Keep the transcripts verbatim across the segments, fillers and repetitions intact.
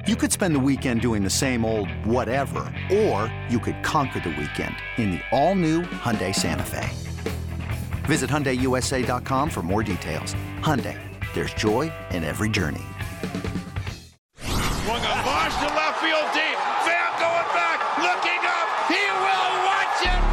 You could spend the weekend doing the same old whatever, or you could conquer the weekend in the all-new Hyundai Santa Fe. Visit Hyundai U S A dot com for more details. Hyundai, there's joy in every journey. Swung a launch to left field deep. Pham going back, looking up. He will watch it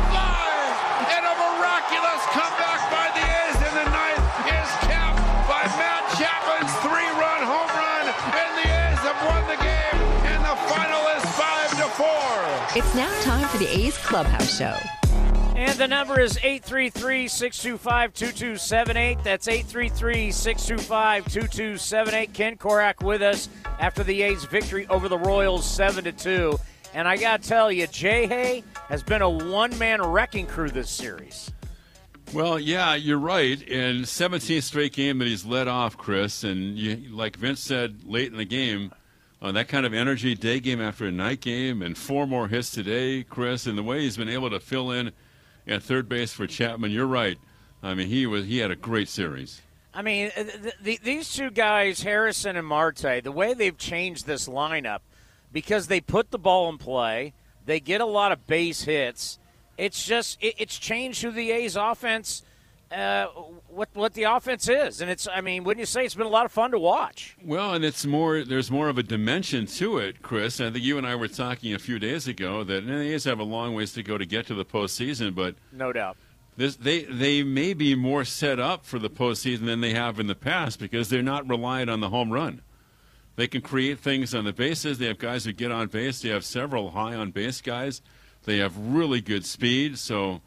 fly. And a miraculous comeback by the A's in the ninth is capped by Matt Chapman's three-run home run. And the A's have won the game. And the final is five to four. It's now time for the A's Clubhouse Show. And the number is eight three three, six two five, two two seven eight. That's eight three three, six two five, two two seven eight. Ken Korach with us after the A's victory over the Royals seven to two. And I got to tell you, Jay Hay has been a one-man wrecking crew this series. Well, yeah, you're right. In seventeenth straight game that he's led off, Chris, and you, like Vince said late in the game, uh, that kind of energy, day game after a night game, and four more hits today, Chris, and the way he's been able to fill in at third base for Chapman, you're right. I mean, he was he had a great series. I mean, the, the, these two guys, Harrison and Marte, the way they've changed this lineup, because they put the ball in play, they get a lot of base hits. It's just it, it's changed who the A's offense, uh, what what the offense is, and it's. I mean, wouldn't you say it's been a lot of fun to watch? Well, and it's more. There's more of a dimension to it, Chris. I think you and I were talking a few days ago that the A's have a long ways to go to get to the postseason, but no doubt. This, they they may be more set up for the postseason than they have in the past because they're not reliant on the home run. They can create things on the bases. They have guys who get on base. They have several high on base guys. They have really good speed. So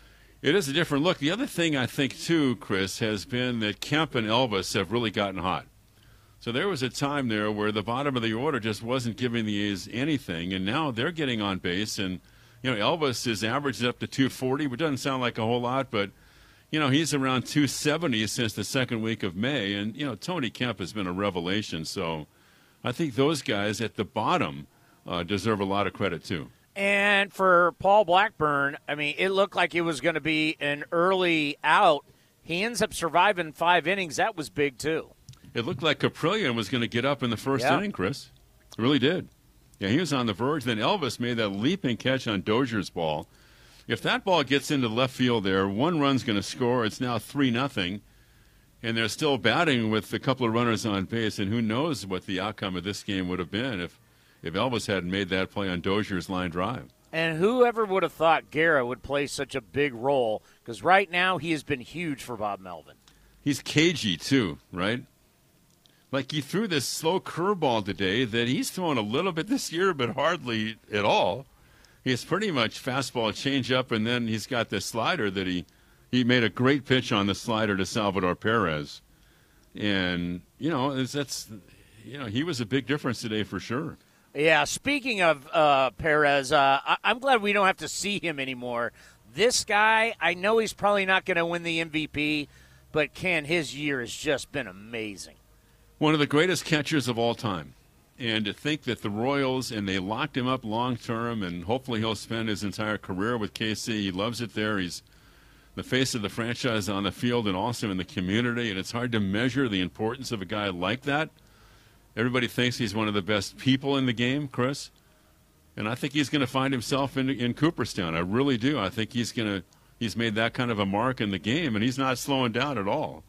it is a different look. The other thing I think, too, Chris, has been that Kemp and Elvis have really gotten hot. So there was a time there where the bottom of the order just wasn't giving the A's anything, and now they're getting on base. And, you know, Elvis is averaged up to two forty, which doesn't sound like a whole lot, but, you know, he's around two seventy since the second week of May. And, you know, Tony Kemp has been a revelation. So I think those guys at the bottom uh, deserve a lot of credit, too. And for Paul Blackburn, I mean, it looked like it was going to be an early out. He ends up surviving five innings. That was big, too. It looked like Caprillion was going to get up in the first yeah. inning, Chris. It really did. Yeah, he was on the verge. Then Elvis made that leaping catch on Dozier's ball. If that ball gets into left field there, one run's going to score. It's now three nothing. And they're still batting with a couple of runners on base. And who knows what the outcome of this game would have been if if Elvis hadn't made that play on Dozier's line drive. And whoever would have thought Guerra would play such a big role, because right now he has been huge for Bob Melvin. He's cagey, too, right? Like he threw this slow curveball today that he's thrown a little bit this year, but hardly at all. He's pretty much fastball changeup, and then he's got this slider that he, he made a great pitch on the slider to Salvador Perez. And, you know, that's, you know, he was a big difference today for sure. Yeah, speaking of uh, Perez, uh, I- I'm glad we don't have to see him anymore. This guy, I know he's probably not going to win the M V P, but Ken, his year has just been amazing. One of the greatest catchers of all time. And to think that the Royals, and they locked him up long term, and hopefully he'll spend his entire career with K C. He loves it there. He's the face of the franchise on the field and also in the community, and it's hard to measure the importance of a guy like that. Everybody thinks he's one of the best people in the game, Chris. And I think he's going to find himself in in Cooperstown. I really do. I think he's going to he's made that kind of a mark in the game, and he's not slowing down at all.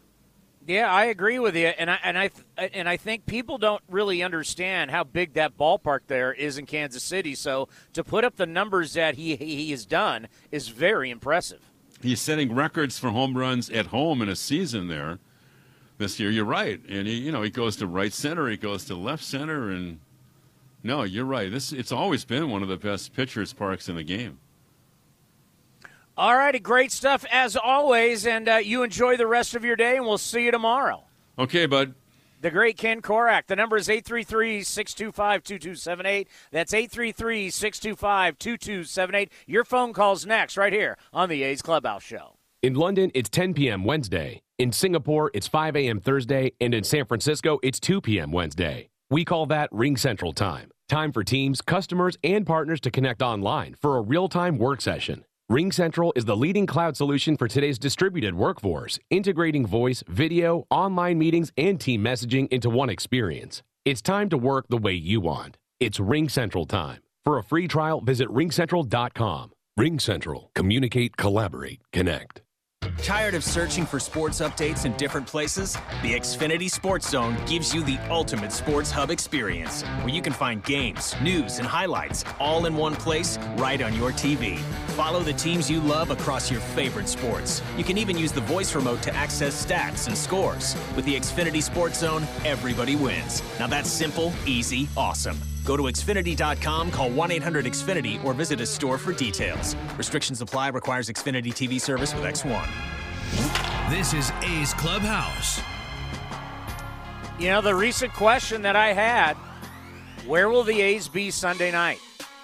Yeah, I agree with you, and I and I and I think people don't really understand how big that ballpark there is in Kansas City. So to put up the numbers that he he has done is very impressive. He's setting records for home runs at home in a season there. This year, you're right, and he, you know, he goes to right center, he goes to left center, and no, you're right. This it's always been one of the best pitchers' parks in the game. All righty, great stuff as always, and uh, you enjoy the rest of your day, and we'll see you tomorrow. Okay, bud. The great Ken Korach. The number is eight three three, six two five, two two seven eight. That's eight three three, six two five, two two seven eight. Your phone call's next right here on the A's Clubhouse Show. In London, it's ten p.m. Wednesday. In Singapore, it's five a.m. Thursday. And in San Francisco, it's two p.m. Wednesday. We call that Ring Central Time. Time for teams, customers, and partners to connect online for a real-time work session. Ring Central is the leading cloud solution for today's distributed workforce, integrating voice, video, online meetings, and team messaging into one experience. It's time to work the way you want. It's Ring Central time. For a free trial, visit ring central dot com. Ring Central. Communicate, collaborate, connect. Tired of searching for sports updates in different places? The Xfinity Sports Zone gives you the ultimate sports hub experience, where you can find games, news, and highlights all in one place right on your T V. Follow the teams you love across your favorite sports. You can even use the voice remote to access stats and scores. With the Xfinity Sports Zone, everybody wins. Now that's simple, easy, awesome. Go to Xfinity dot com, call one eight hundred X Finity, or visit a store for details. Restrictions apply. Requires Xfinity T V service with X one. This is A's Clubhouse. You know, the recent question that I had, where will the A's be Sunday night?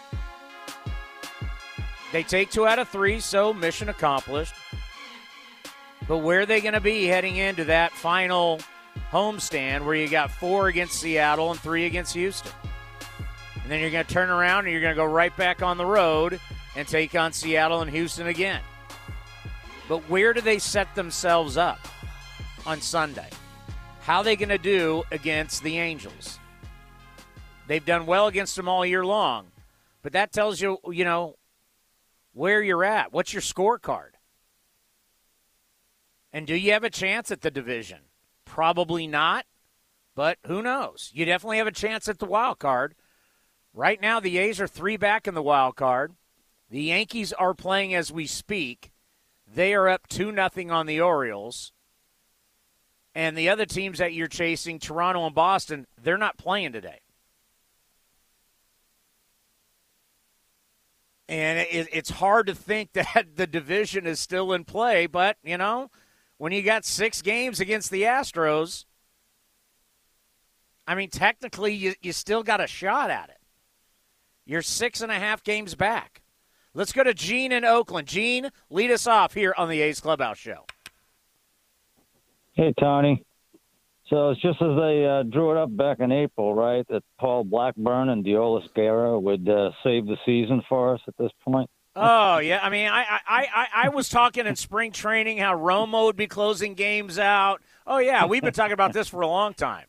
They take two out of three, so mission accomplished. But where are they going to be heading into that final homestand where you got four against Seattle and three against Houston? And then you're going to turn around and you're going to go right back on the road and take on Seattle and Houston again. But where do they set themselves up on Sunday? How are they going to do against the Angels? They've done well against them all year long. But that tells you, you know, where you're at. What's your scorecard? And do you have a chance at the division? Probably not, but who knows? You definitely have a chance at the wild card. Right now, the A's are three back in the wild card. The Yankees are playing as we speak. They are up two nothing on the Orioles. And the other teams that you're chasing, Toronto and Boston, they're not playing today. And it, it's hard to think that the division is still in play, but, you know, when you got six games against the Astros, I mean, technically you, you still got a shot at it. You're six and a half games back. Let's go to Gene in Oakland. Gene, lead us off here on the A's Clubhouse Show. Hey, Tony. So it's just as they uh, drew it up back in April, right, that Paul Blackburn and Deolis Guerra would uh, save the season for us at this point? Oh, yeah. I mean, I, I, I, I was talking in spring training how Romo would be closing games out. Oh, yeah, we've been talking about this for a long time.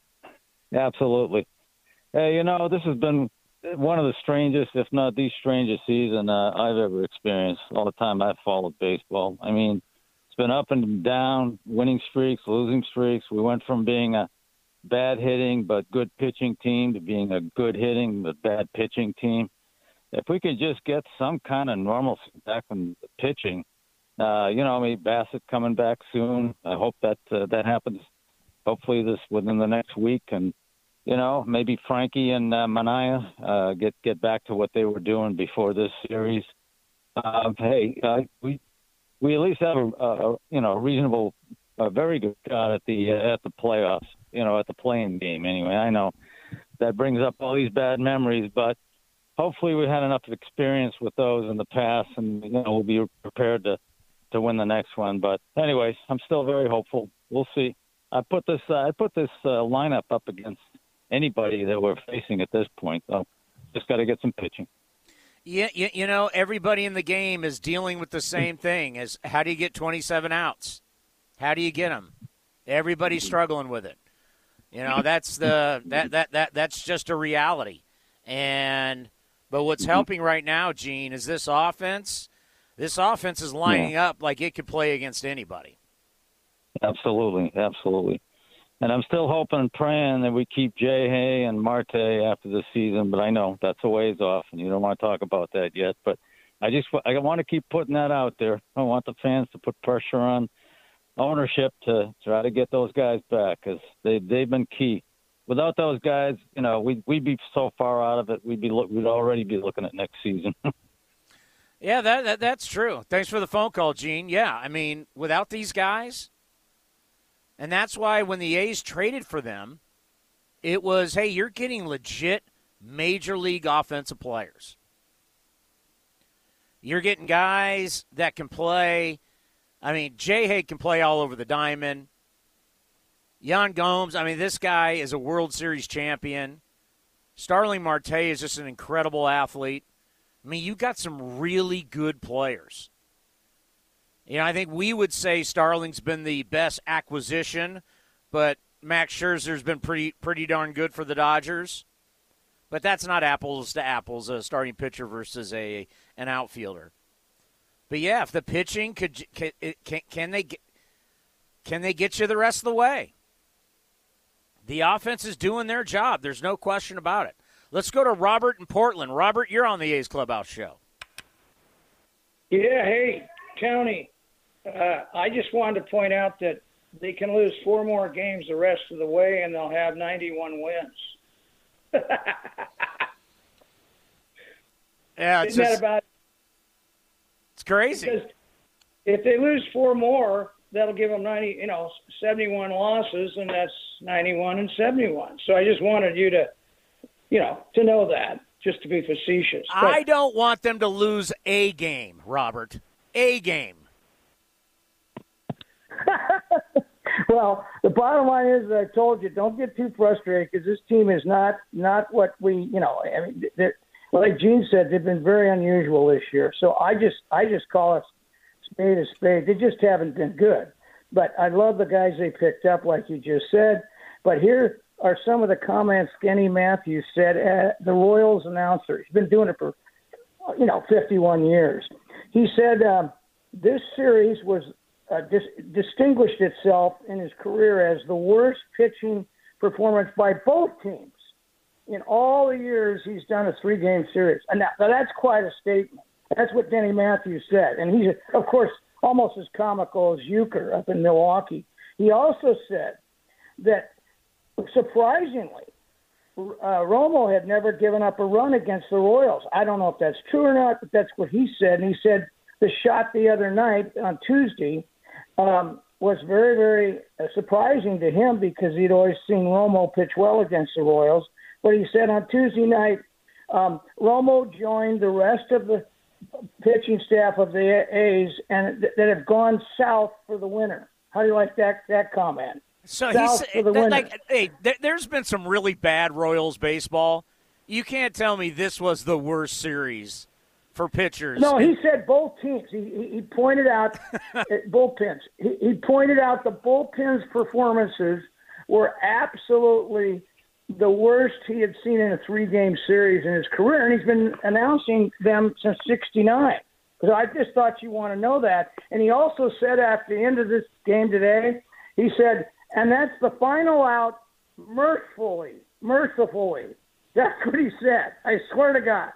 Absolutely. Hey, you know, this has been one of the strangest, if not the strangest season uh, I've ever experienced all the time I've followed baseball. I mean, it's been up and down, winning streaks, losing streaks. We went from being a bad hitting but good pitching team to being a good hitting but bad pitching team. If we could just get some kind of normalcy back in the pitching, uh, you know, I mean, Bassett coming back soon. I hope that uh, that happens hopefully this within the next week. And, you know, maybe Frankie and uh, Manaea uh, get get back to what they were doing before this series. Uh, hey, uh, we we at least have a, a you know reasonable, a very good shot at the uh, at the playoffs. You know, at the playing game. Anyway, I know that brings up all these bad memories, but hopefully we had enough experience with those in the past, and you know we'll be prepared to to win the next one. But anyways, I'm still very hopeful. We'll see. I put this uh, I put this uh, lineup up against anybody that we're facing at this point. So just got to get some pitching. Yeah, you, you know, everybody in the game is dealing with the same thing: is how do you get twenty-seven outs? How do you get them? Everybody's struggling with it. You know, that's the that that that that's just a reality. And but what's helping right now, Gene, is this offense. This offense is lining yeah. up like it could play against anybody. Absolutely, absolutely. And I'm still hoping and praying that we keep Jay Hay and Marte after the season, but I know that's a ways off, and you don't want to talk about that yet. But I just I want to keep putting that out there. I want the fans to put pressure on ownership to try to get those guys back because they, they've been key. Without those guys, you know, we'd, we'd be so far out of it, we'd, be, we'd already be looking at next season. Yeah, that, that that's true. Thanks for the phone call, Gene. Yeah, I mean, without these guys, and that's why when the A's traded for them, it was, hey, you're getting legit major league offensive players. You're getting guys that can play. I mean, Jay Hay can play all over the diamond. Yan Gomes, I mean, this guy is a World Series champion. Starling Marte is just an incredible athlete. I mean, you got some really good players. You know, I think we would say Starling's been the best acquisition, but Max Scherzer's been pretty pretty darn good for the Dodgers, but that's not apples to apples, a starting pitcher versus a an outfielder. But yeah, if the pitching could can, can, can they get, can they get you the rest of the way? The offense is doing their job. There's no question about it. Let's go to Robert in Portland. Robert, you're on the A's Clubhouse show. Yeah, hey, Tony. Uh, I just wanted to point out that they can lose four more games the rest of the way, and they'll have ninety-one wins. Yeah, it's Isn't just, that about? It's crazy. Because if they lose four more, that'll give them ninety, you know, seventy-one losses, and that's ninety-one and seventy-one. So I just wanted you to, you know, to know that, just to be facetious. But I don't want them to lose a game, Robert. A game. Well, the bottom line is, I told you, don't get too frustrated because this team is not not what we, you know. I mean, like Gene said, they've been very unusual this year. So I just I just call it spade a spade. They just haven't been good. But I love the guys they picked up, like you just said. But here are some of the comments Kenny Matthews said at the Royals announcer. He's been doing it for, you know, fifty-one years. He said um, this series was uh, dis- distinguished itself in his career as the worst pitching performance by both teams in all the years he's done a three-game series. And that, now that's quite a statement. That's what Kenny Matthews said. And he's, of course, almost as comical as Euchre up in Milwaukee. He also said that, surprisingly, uh, Romo had never given up a run against the Royals. I don't know if that's true or not, but that's what he said. And he said the shot the other night on Tuesday um, was very, very uh, surprising to him because he'd always seen Romo pitch well against the Royals. But he said on Tuesday night, um, Romo joined the rest of the pitching staff of the A's and th- that have gone south for the winter. How do you like that that comment? So south he's for the winter. like, hey, there, there's been some really bad Royals baseball. You can't tell me this was the worst series for pitchers. No, he said both teams. He he, he pointed out uh, bullpens. He, he pointed out the bullpens' performances were absolutely the worst he had seen in a three-game series in his career, and he's been announcing them since sixty-nine. So I just thought you want to know that. And he also said after the end of this game today, he said, and that's the final out mercifully, mercifully. That's what he said. I swear to God.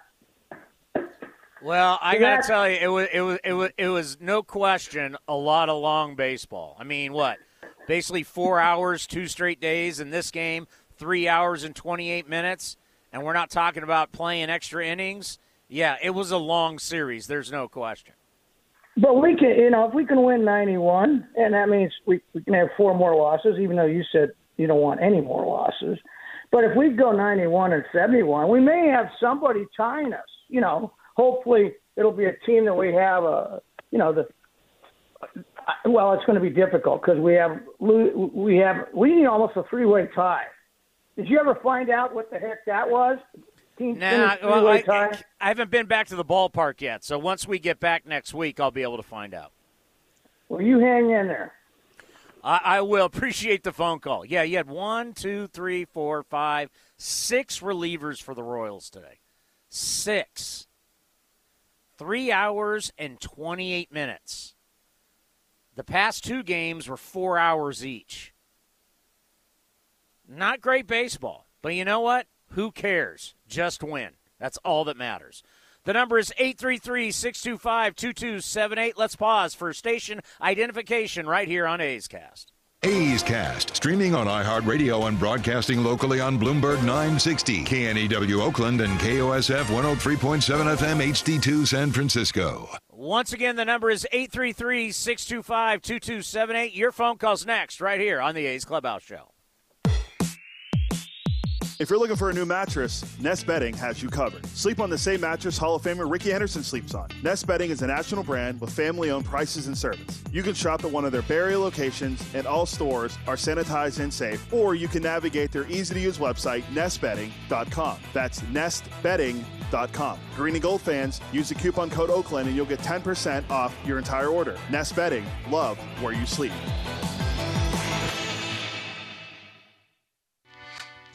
Well, I So got to that's- tell you, it was, it was it was it was no question a lot of long baseball. I mean, what? Basically four hours, two straight days in this game. Three hours and twenty-eight minutes, and we're not talking about playing extra innings. Yeah, it was a long series. There's no question. But we can, you know, if we can win ninety-one, and that means we, we can have four more losses, even though you said you don't want any more losses. But if we go ninety-one and seventy-one, we may have somebody tying us. You know, hopefully it'll be a team that we have a, you know, the. Well, it's going to be difficult because we have we have we need almost a three-way tie. Did you ever find out what the heck that was? Team Nah, well, I, I, I haven't been back to the ballpark yet, so once we get back next week, I'll be able to find out. Well, you hang in there. I, I will. Appreciate the phone call. Yeah, you had one, two, three, four, five, six relievers for the Royals today. Six. Three hours and twenty-eight minutes. The past two games were four hours each. Not great baseball, but you know what? Who cares? Just win. That's all that matters. The number is eight three three, six two five, two two seven eight. Let's pause for station identification right here on A's Cast. A's Cast, streaming on iHeartRadio and broadcasting locally on Bloomberg nine sixty, K N E W Oakland, and K O S F one oh three point seven F M H D two San Francisco. Once again, the number is eight three three, six two five, two two seven eight. Your phone call's next right here on the A's Clubhouse Show. If you're looking for a new mattress, Nest Bedding has you covered. Sleep on the same mattress Hall of Famer Ricky Henderson sleeps on. Nest Bedding is a national brand with family-owned prices and service. You can shop at one of their Barrie locations, and all stores are sanitized and safe, or you can navigate their easy-to-use website, nest bedding dot com. That's nest bedding dot com. Green and Gold fans, use the coupon code Oakland, and you'll get ten percent off your entire order. Nest Bedding, love where you sleep.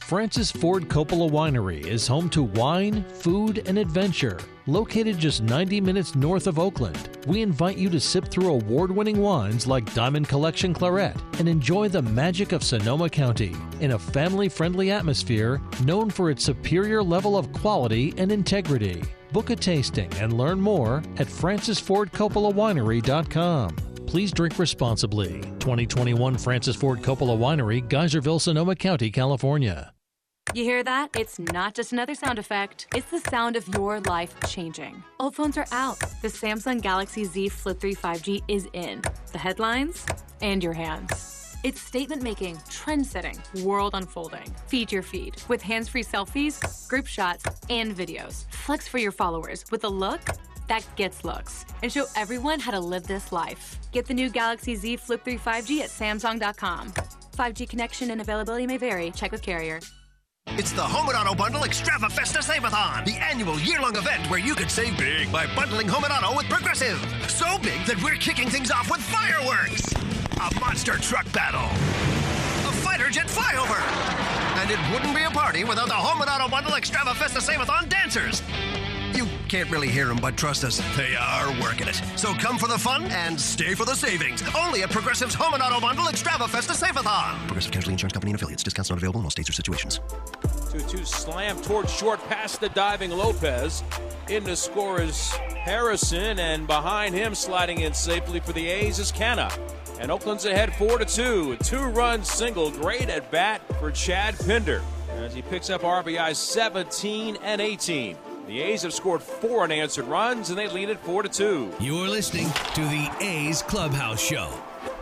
Francis Ford Coppola Winery is home to wine, food, and adventure. Located just ninety minutes north of Oakland, we invite you to sip through award-winning wines like Diamond Collection Claret and enjoy the magic of Sonoma County in a family-friendly atmosphere known for its superior level of quality and integrity. Book a tasting and learn more at francis ford coppola winery dot com. Please drink responsibly. twenty twenty-one Francis Ford Coppola Winery, Geyserville, Sonoma County, California. You hear that? It's not just another sound effect. It's the sound of your life changing. Old phones are out. The Samsung Galaxy Z Flip three five G is in. The headlines and your hands. It's statement-making, trend-setting, world unfolding. Feed your feed with hands-free selfies, group shots, and videos. Flex for your followers with a look that gets looks and show everyone how to live this life. Get the new Galaxy Z Flip three five G at samsung dot com. five G connection and availability may vary. Check with carrier. It's the Home and Auto Bundle Extravafesta Save-a-thon, the annual year-long event where you could save big by bundling Home and Auto with Progressive. So big that we're kicking things off with fireworks, a monster truck battle, a fighter jet flyover, and it wouldn't be a party without the Home and Auto Bundle Extravafesta Save-a-thon dancers. You can't really hear them, but trust us, they are working it. So come for the fun and stay for the savings. Only at Progressive's Home and Auto Bundle Extravafesta Save-a-thon. Progressive Casualty Insurance Company and affiliates. Discounts not available in all states or situations. two two slam towards short past the diving Lopez. In to score is Harrison, and behind him sliding in safely for the A's is Canna. And Oakland's ahead four to two. A two-run single. Great at bat for Chad Pinder as he picks up R B Is seventeen and eighteen. The A's have scored four unanswered runs, and they lead at four to two. You're listening to the A's Clubhouse Show.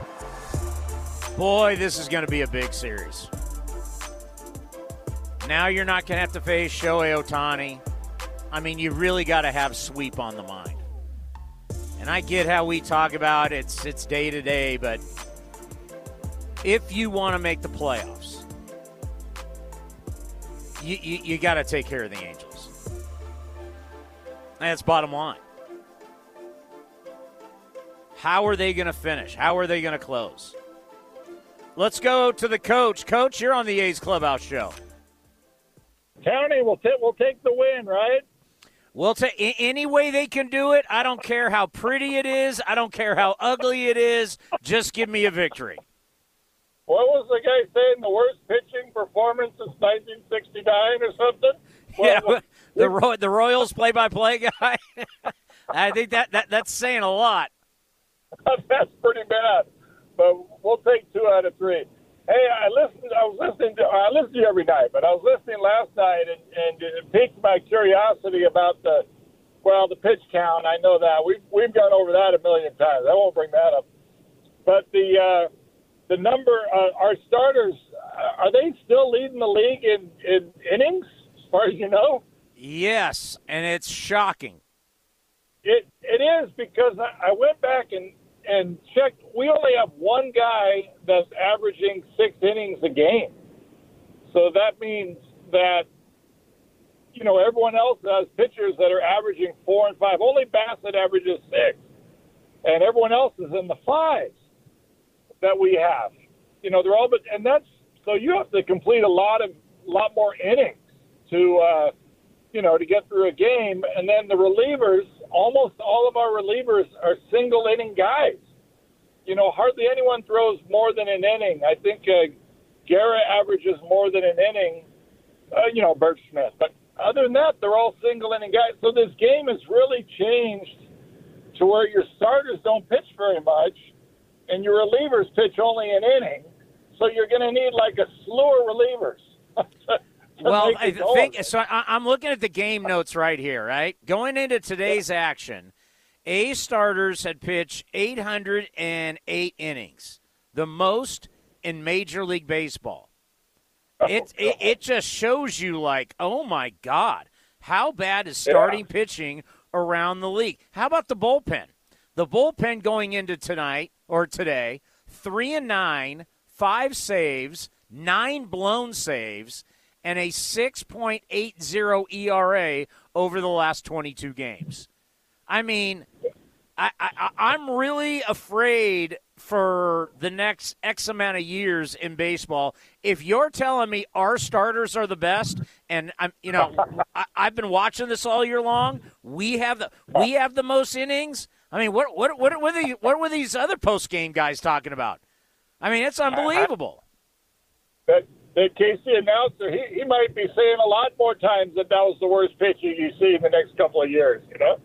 Boy, this is going to be a big series. Now you're not going to have to face Shohei Ohtani. I mean, you really got to have sweep on the mind. And I get how we talk about it. It's, it's day to day, but if you want to make the playoffs, you, you, you got to take care of the Angels. That's bottom line. How are they going to finish? How are they going to close? Let's go to the coach. Coach, you're on the A's Clubhouse Show. County will t- will take the win, right? We'll take any way they can do it. I don't care how pretty it is. I don't care how ugly it is. Just give me a victory. What was the guy saying? The worst pitching performance since nineteen sixty-nine or something? Well, yeah, well, the Roy, the Royals play-by-play guy. I think that, that that's saying a lot. That's pretty bad, but we'll take two out of three. Hey, I listened. I was listening to. I listen to you every night, but I was listening last night, and, and it piqued my curiosity about the well, the pitch count. I know that we've we've gone over that a million times. I won't bring that up. But the uh, the number, uh, our starters, uh, are they still leading the league in, in innings, as far as you know? Yes, and it's shocking. It it is, because I, I went back and. And check, we only have one guy that's averaging six innings a game. So that means that, you know, everyone else has pitchers that are averaging four and five. Only Bassett averages six. And everyone else is in the fives that we have. You know, they're all, but, and that's, so you have to complete a lot of, lot more innings to, uh, you know, to get through a game. And then the relievers, almost all of our relievers are single inning guys. You know, hardly anyone throws more than an inning. I think uh, Guerra averages more than an inning, uh, you know, Bert Smith. But other than that, they're all single inning guys. So this game has really changed to where your starters don't pitch very much and your relievers pitch only an inning. So you're going to need like a slew of relievers. Well, I think so. I, I'm looking at the game notes right here, right? Going into today's action, A's starters had pitched eight hundred eight innings, the most in Major League Baseball. It, it it just shows you, like, oh, my God, how bad is starting yeah. pitching around the league? How about the bullpen? The bullpen going into tonight or today, three and nine, five saves, nine blown saves, and a six point eight oh E R A over the last twenty-two games. I mean, I, I, I'm really afraid for the next X amount of years in baseball. If you're telling me our starters are the best, and I'm, you know, I, I've been watching this all year long. We have the we have the most innings. I mean, what what what were the what were these other post game guys talking about? I mean, it's unbelievable. That the K C announcer, he, he might be saying a lot more times that that was the worst pitching you see in the next couple of years. You know.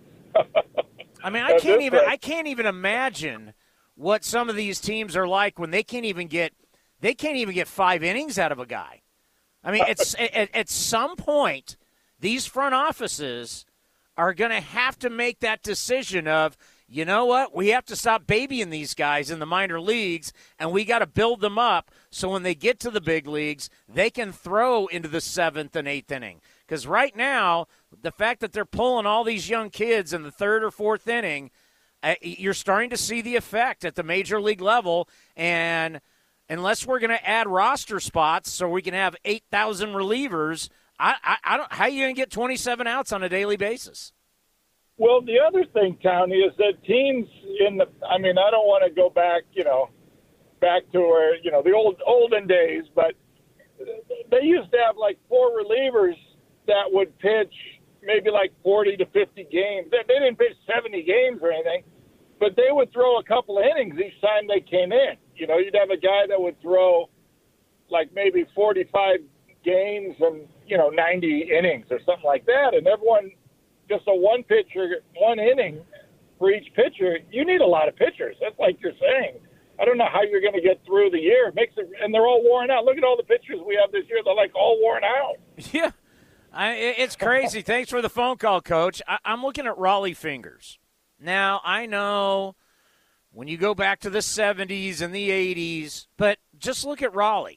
I mean, I can't even I can't even imagine what some of these teams are like when they can't even get they can't even get five innings out of a guy. I mean, it's at, at some point these front offices are going to have to make that decision of, you know what, we have to stop babying these guys in the minor leagues, and we got to build them up so when they get to the big leagues, they can throw into the seventh and eighth inning. Because right now, the fact that they're pulling all these young kids in the third or fourth inning, uh, you're starting to see the effect at the major league level. And unless we're going to add roster spots so we can have eight thousand relievers, I, I, I don't. How are you going to get twenty-seven outs on a daily basis? Well, the other thing, Tony, is that teams in the – I mean, I don't want to go back, you know, back to where, you know, the old olden days, but they used to have like four relievers that would pitch maybe like forty to fifty games. They, they didn't pitch seventy games or anything, but they would throw a couple of innings each time they came in. You know, you'd have a guy that would throw like maybe forty-five games and, you know, ninety innings or something like that. And everyone, just a one pitcher, one inning for each pitcher, you need a lot of pitchers. That's like you're saying. I don't know how you're going to get through the year. It makes it, and they're all worn out. Look at all the pitchers we have this year. They're like all worn out. Yeah. I, it's crazy. Thanks for the phone call, Coach. I, I'm looking at Rollie Fingers. Now, I know when you go back to the seventies and the eighties, but just look at Rollie.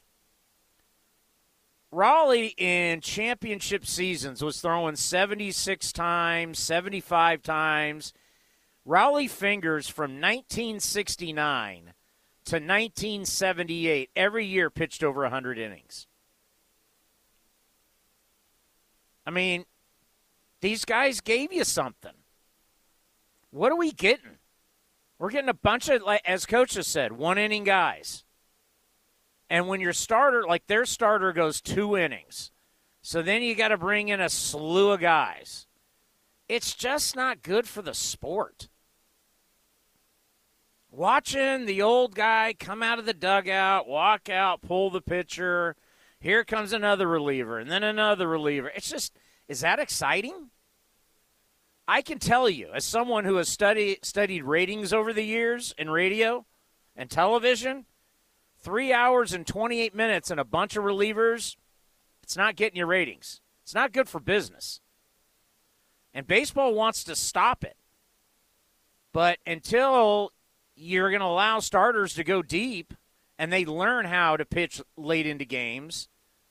Rollie in championship seasons was throwing seventy-six times, seventy-five times. Rollie Fingers from nineteen sixty-nine to nineteen seventy-eight, every year pitched over one hundred innings. I mean, these guys gave you something. What are we getting? We're getting a bunch of, like as Coach has said, one-inning guys. And when your starter, like their starter goes two innings, so then you got to bring in a slew of guys. It's just not good for the sport. Watching the old guy come out of the dugout, walk out, pull the pitcher, here comes another reliever, and then another reliever. It's just, is that exciting? I can tell you, as someone who has study, studied ratings over the years in radio and television, three hours and twenty-eight minutes and a bunch of relievers, it's not getting your ratings. It's not good for business. And baseball wants to stop it. But until you're going to allow starters to go deep and they learn how to pitch late into games,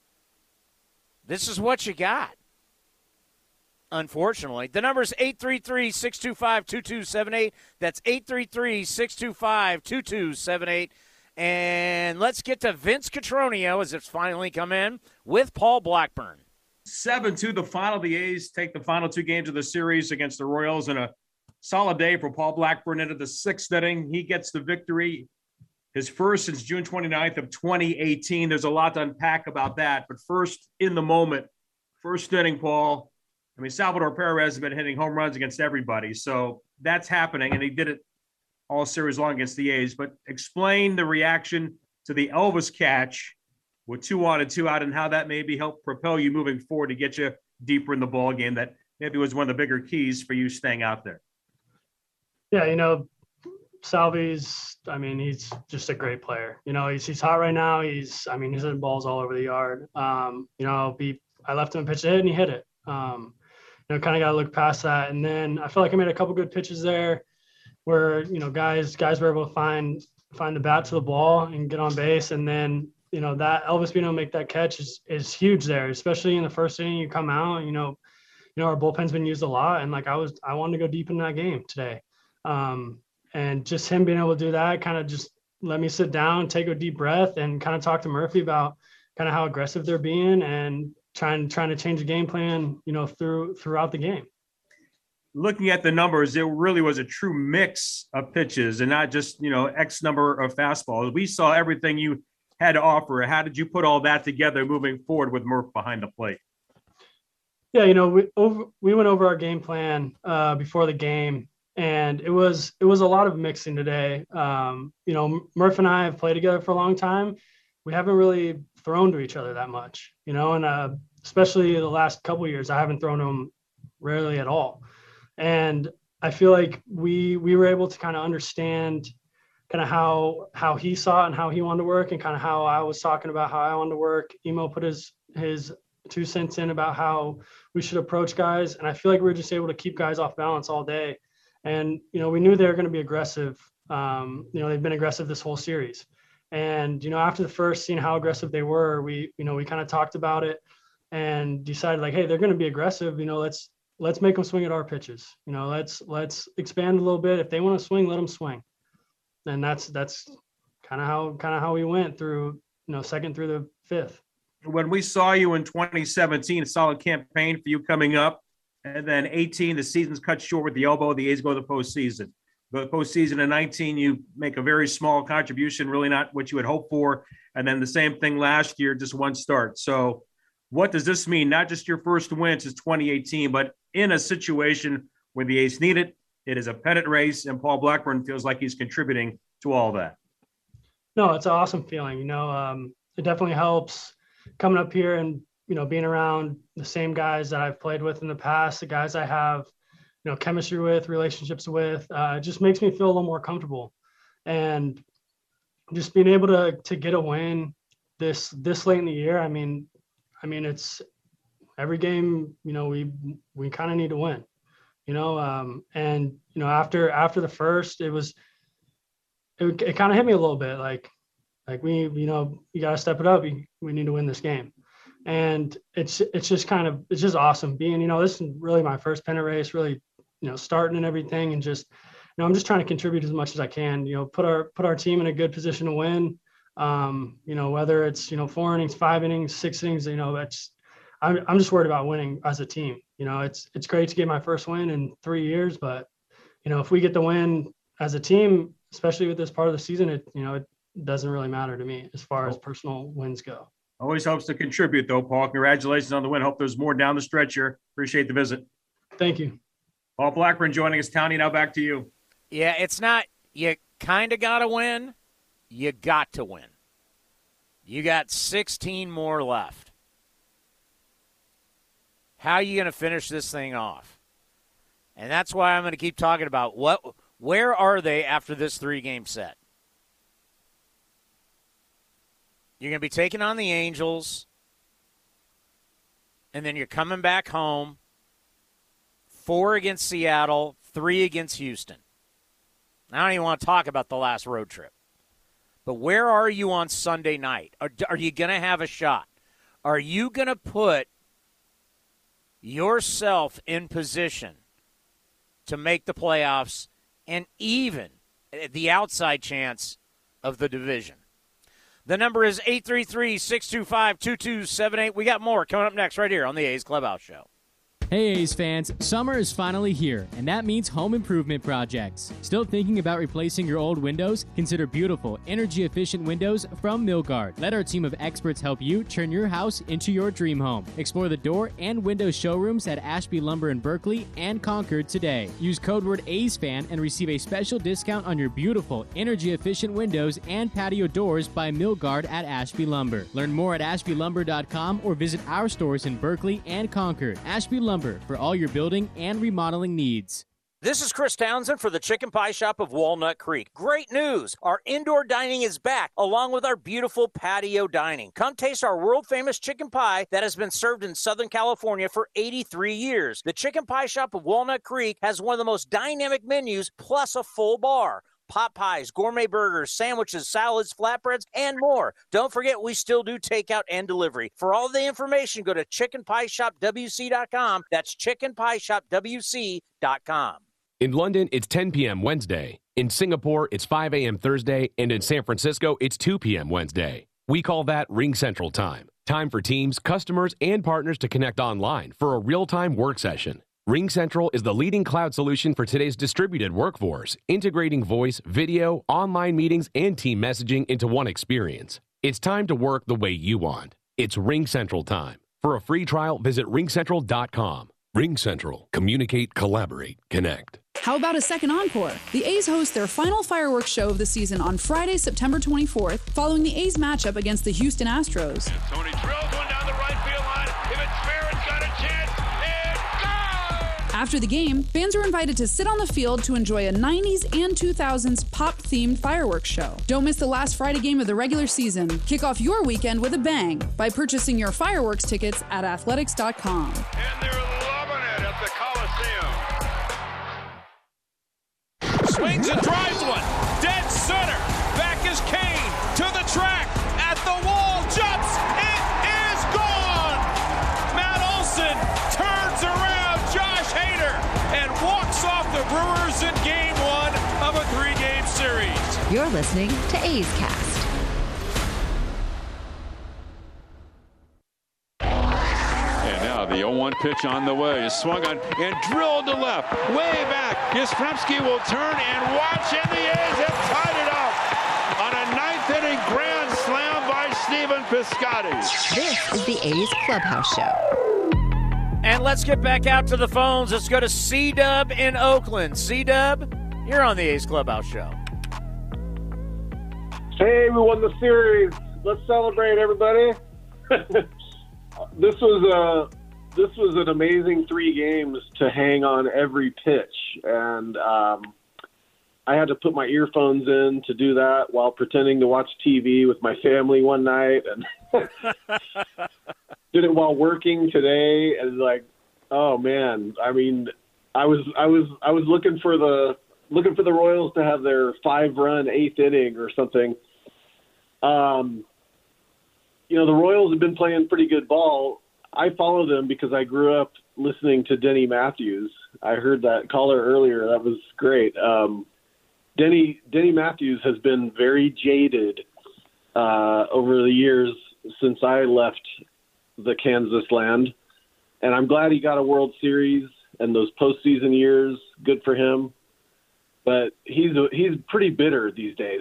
this is what you got, unfortunately. The number is eight three three, six two five, two two seven eight. That's eight three three, six two five, two two seven eight. And let's get to Vince Cotroneo as it's finally come in with Paul Blackburn. seven two the final. The A's take the final two games of the series against the Royals in a solid day for Paul Blackburn into the sixth inning. He gets the victory, his first since June twenty-ninth of twenty eighteen. There's a lot to unpack about that. But first, in the moment, first inning, Paul, I mean, Salvador Perez has been hitting home runs against everybody. So that's happening, and he did it all series long against the A's. But explain the reaction to the Elvis catch with two on and two out and how that maybe helped propel you moving forward to get you deeper in the ball game. That maybe was one of the bigger keys for you staying out there. Yeah, you know, Salvy's, I mean, he's just a great player. You know, he's he's hot right now. He's, I mean, he's hitting balls all over the yard. Um, you know, be, I left him a pitch to hit and he hit it. Um, you know, kind of got to look past that. And then I feel like I made a couple good pitches there where, you know, guys guys were able to find find the bat to the ball and get on base. And then, you know, that Elvis being able to make that catch is is huge there, especially in the first inning. You come out, you know, you know, our bullpen's been used a lot. And like I was, I wanted to go deep in that game today. Um, and just him being able to do that kind of just let me sit down, take a deep breath, and kind of talk to Murphy about kind of how aggressive they're being and trying trying to change the game plan, you know, through throughout the game. looking at the numbers, it really was a true mix of pitches and not just, you know, X number of fastballs. We saw everything you had to offer. How did you put all that together moving forward with Murph behind the plate? Yeah, you know, we over we went over our game plan uh, before the game, and it was it was a lot of mixing today. Um, you know, Murph and I have played together for a long time. We haven't really thrown to each other that much, you know, and uh, especially the last couple of years, I haven't thrown to him rarely at all. And I feel like we we were able to kind of understand kind of how how he saw it and how he wanted to work, and kind of how I was talking about how I wanted to work. Emo put his his two cents in about how we should approach guys, and I feel like we were just able to keep guys off balance all day. And you know, we knew they were going to be aggressive. Um, you know, they've been aggressive this whole series. And you know, after the first, seeing how aggressive they were, we you know we kind of talked about it and decided like, hey, they're going to be aggressive. You know, let's let's make them swing at our pitches. You know, let's let's expand a little bit. If they want to swing, let them swing. And that's that's kind of how kind of how we went through, you know, second through the fifth. When we saw you in twenty seventeen, a solid campaign for you coming up, and then eighteen, the season's cut short with the elbow. The A's go to the postseason. The postseason in nineteen, you make a very small contribution, really not what you had hoped for. And then the same thing last year, just one start. So what does this mean? Not just your first win since twenty eighteen, but in a situation where the A's need it, it is a pennant race, and Paul Blackburn feels like he's contributing to all that. No, it's an awesome feeling. You know, um, it definitely helps coming up here and, you know, being around the same guys that I've played with in the past, the guys I have, you know, chemistry with, relationships with. Uh, it just makes me feel a little more comfortable. And just being able to to get a win this this late in the year, I mean, I mean, it's every game, you know, we we kind of need to win. You know, um, and you know, after after the first, it was it, it kind of hit me a little bit, like like we, you know, you got to step it up. We, we need to win this game, and it's it's just kind of it's just awesome being, you know, this is really my first pennant race, really, you know, starting and everything, and just, you know, I'm just trying to contribute as much as I can. You know, put our put our team in a good position to win. Um, you know, whether it's, you know, four innings, five innings, six innings, you know, that's I'm I'm just worried about winning as a team. You know, it's it's great to get my first win in three years, but you know, if we get the win as a team, especially with this part of the season, it you know it doesn't really matter to me as far as personal wins go. Always helps to contribute, though, Paul. Congratulations on the win. Hope there's more down the stretch here. Appreciate the visit. Thank you. Paul Blackburn joining us. Townie, now back to you. Yeah, it's not you kind of got to win. You got to win. You got sixteen more left. How are you going to finish this thing off? And that's why I'm going to keep talking about what, where are they after this three-game set? You're going to be taking on the Angels, and then you're coming back home, four against Seattle, three against Houston. I don't even want to talk about the last road trip. But where are you on Sunday night? Are, are you going to have a shot? Are you going to put yourself in position to make the playoffs and even the outside chance of the division? The number is eight three three, six two five, two two seven eight. We got more coming up next right here on the A's Clubhouse Show. Hey A's fans, summer is finally here, and that means home improvement projects. Still thinking about replacing your old windows? Consider beautiful, energy-efficient windows from Milgard. Let our team of experts help you turn your house into your dream home. Explore the door and window showrooms at Ashby Lumber in Berkeley and Concord today. Use code word A's Fan and receive a special discount on your beautiful, energy-efficient windows and patio doors by Milgard at Ashby Lumber. Learn more at ashby lumber dot com or visit our stores in Berkeley and Concord. Ashby Lumber, for all your building and remodeling needs. This is Chris Townsend for the Chicken Pie Shop of Walnut Creek. Great news! Our indoor dining is back, along with our beautiful patio dining. Come taste our world-famous chicken pie that has been served in Southern California for eighty-three years. The Chicken Pie Shop of Walnut Creek has one of the most dynamic menus, plus a full bar. Pot pies, gourmet burgers, sandwiches, salads, flatbreads, and more. Don't forget, we still do takeout and delivery. For all the information, go to chicken pie shop w c dot com. That's chicken pie shop w c dot com. In London, it's ten p.m. Wednesday. In Singapore, it's five a.m. Thursday. And in San Francisco, it's two p.m. Wednesday. We call that Ring Central Time. Time for teams, customers, and partners to connect online for a real-time work session. RingCentral is the leading cloud solution for today's distributed workforce, integrating voice, video, online meetings, and team messaging into one experience. It's time to work the way you want. It's RingCentral time. For a free trial, visit ring central dot com. RingCentral. Communicate, collaborate, connect. How about a second encore? The A's host their final fireworks show of the season on Friday, September twenty-fourth, following the A's matchup against the Houston Astros. Tony drills one down the right field line. If it's fair, it's got a chance. After the game, fans were invited to sit on the field to enjoy a nineties and two thousands pop-themed fireworks show. Don't miss the last Friday game of the regular season. Kick off your weekend with a bang by purchasing your fireworks tickets at athletics dot com. And they're loving it at the Coliseum. Swings and drives one. Dead center. Back is Kane to the track. At the wall. Jumps. It is gone. Matt Olson turns around Josh Hader and walks off the Brewers in game one of a three-game series. You're listening to A's Cast. And now the oh one pitch on the way is swung on and drilled to left, way back. Yastrzemski will turn and watch, and the A's have tied it up on a ninth-inning grand slam by Stephen Piscotty. This is the A's Clubhouse Show. And let's get back out to the phones. Let's go to C-Dub in Oakland. C-Dub, you're on the A's Clubhouse Show. Hey, we won the series. Let's celebrate, everybody. This was a this was an amazing three games to hang on every pitch, and um, I had to put my earphones in to do that while pretending to watch T V with my family one night, and did it while working today. And like, oh man, I mean, I was I was I was looking for the looking for the Royals to have their five run eighth inning or something. Um, you know, the Royals have been playing pretty good ball. I follow them because I grew up listening to Denny Matthews. I heard that caller earlier. That was great. Um, Denny Denny Matthews has been very jaded uh, over the years since I left the Kansas land, and I'm glad he got a World Series and those postseason years. Good for him, but he's he's pretty bitter these days.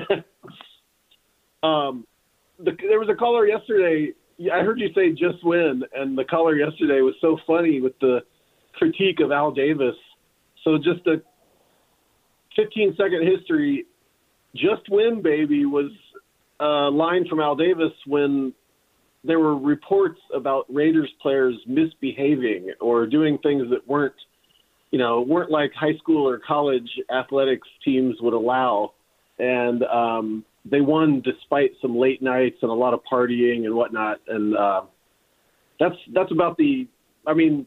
um, the, there was a caller yesterday. I heard you say just win, and the caller yesterday was so funny with the critique of Al Davis. So just a fifteen-second history, just win, baby, was a line from Al Davis when there were reports about Raiders players misbehaving or doing things that weren't, you know, weren't like high school or college athletics teams would allow. And um, they won despite some late nights and a lot of partying and whatnot. And uh, that's that's about the. I mean,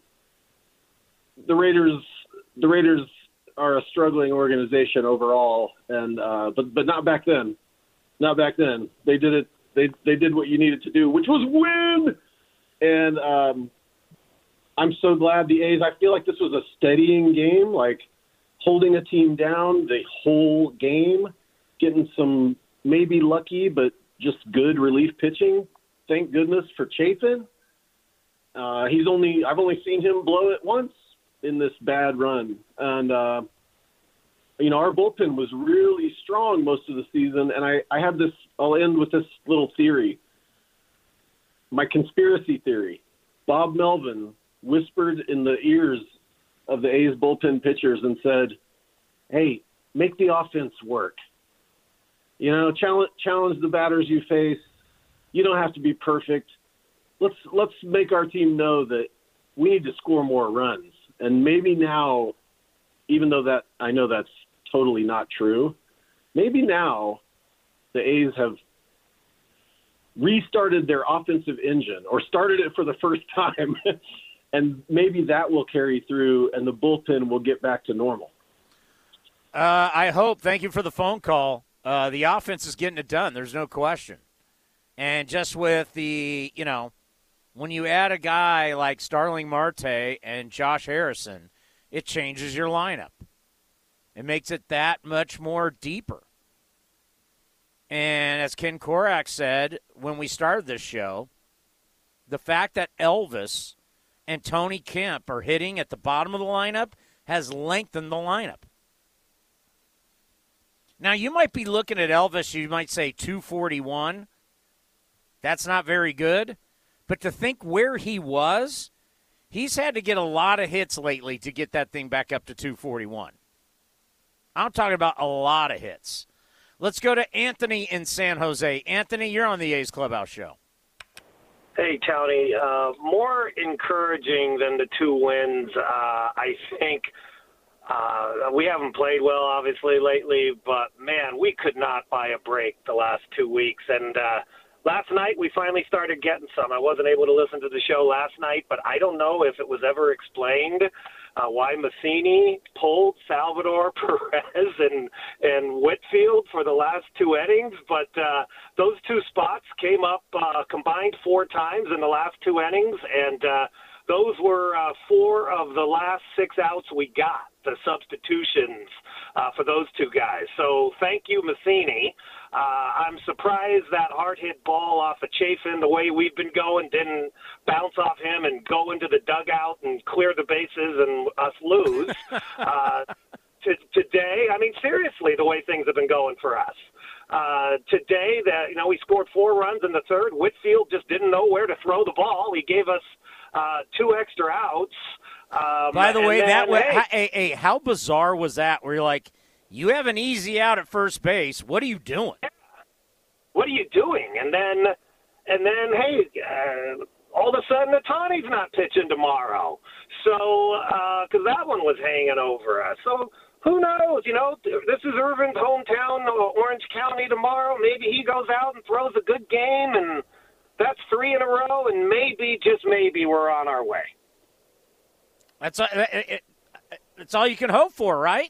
the Raiders. The Raiders are a struggling organization overall, and uh, but but not back then. Not back then. They did it. They they did what you needed to do, which was win. And um, I'm so glad the A's. I feel like this was a steadying game, like holding a team down the whole game, getting some maybe lucky, but just good relief pitching. Thank goodness for Chafin. Uh, he's only I've only seen him blow it once in this bad run, and uh, you know, our bullpen was really strong most of the season. And I, I have this. I'll end with this little theory. My conspiracy theory: Bob Melvin whispered in the ears of the A's bullpen pitchers and said, "Hey, make the offense work. You know, challenge challenge the batters you face. You don't have to be perfect. Let's let's make our team know that we need to score more runs." And maybe now, even though that I know that's totally not true, maybe now the A's have restarted their offensive engine or started it for the first time, and maybe that will carry through and the bullpen will get back to normal. Uh, I hope. Thank you for the phone call. Uh, the offense is getting it done. There's no question. And just with the, you know, when you add a guy like Starling Marte and Josh Harrison, it changes your lineup. It makes it that much more deeper. And as Ken Korak said when we started this show, the fact that Elvis and Tony Kemp are hitting at the bottom of the lineup has lengthened the lineup. Now, you might be looking at Elvis, you might say two forty-one. That's not very good. But to think where he was, he's had to get a lot of hits lately to get that thing back up to two forty-one. I'm talking about a lot of hits. Let's go to Anthony in San Jose. Anthony, you're on the A's Clubhouse Show. Hey, Tony. Uh, more encouraging than the two wins, uh, I think. Uh, we haven't played well, obviously, lately, but, man, we could not buy a break the last two weeks. And uh, last night we finally started getting some. I wasn't able to listen to the show last night, but I don't know if it was ever explained uh, why Matheny pulled Salvador Perez and, and Whitfield for the last two innings. But uh, those two spots came up uh, combined four times in the last two innings, and uh, those were uh, four of the last six outs we got, the substitutions uh, for those two guys. So thank you, Matheny. Uh, I'm surprised that hard-hit ball off of Chafin, the way we've been going, didn't bounce off him and go into the dugout and clear the bases and us lose. uh, t- today, I mean, seriously, the way things have been going for us. Uh, today, that you know, we scored four runs in the third. Whitfield just didn't know where to throw the ball. He gave us uh, two extra outs. Um, By the way, then, that way, hey, how, hey, hey, how bizarre was that? Where you're like, you have an easy out at first base. What are you doing? What are you doing? And then, and then, hey, uh, all of a sudden, Ohtani's not pitching tomorrow. So, because uh, that one was hanging over us. So, who knows? You know, this is Irvin's hometown, Orange County, tomorrow. Maybe he goes out and throws a good game, and that's three in a row, and maybe, just maybe, we're on our way. That's uh, it, it, it's all you can hope for, right?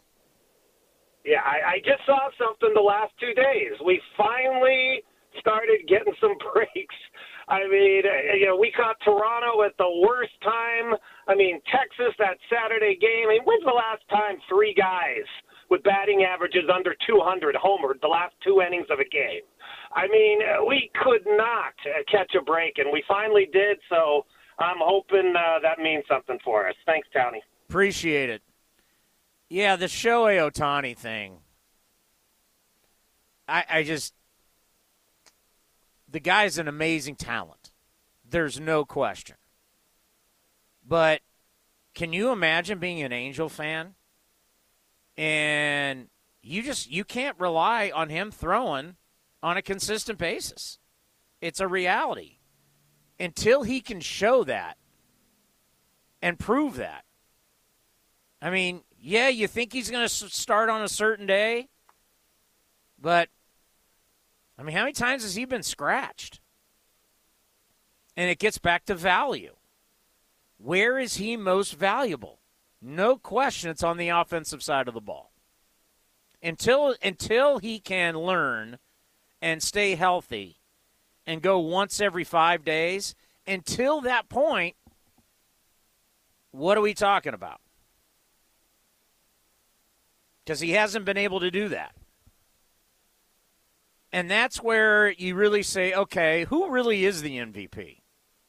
Yeah, I, I just saw something the last two days. We finally started getting some breaks. I mean, you know, we caught Toronto at the worst time. I mean, Texas, that Saturday game. I mean, when's the last time three guys with batting averages under two hundred homered the last two innings of a game? I mean, we could not catch a break, and we finally did, so I'm hoping uh, that means something for us. Thanks, Tony. Appreciate it. Yeah, the Shohei Ohtani thing. I, I just – the guy's an amazing talent. There's no question. But can you imagine being an Angel fan? And you just – you can't rely on him throwing on a consistent basis. It's a reality. Until he can show that and prove that. I mean, yeah, you think he's going to start on a certain day, but, I mean, how many times has he been scratched? And it gets back to value. Where is he most valuable? No question it's on the offensive side of the ball. Until until he can learn and stay healthy and go once every five days, until that point, what are we talking about? Because he hasn't been able to do that. And that's where you really say, okay, who really is the M V P?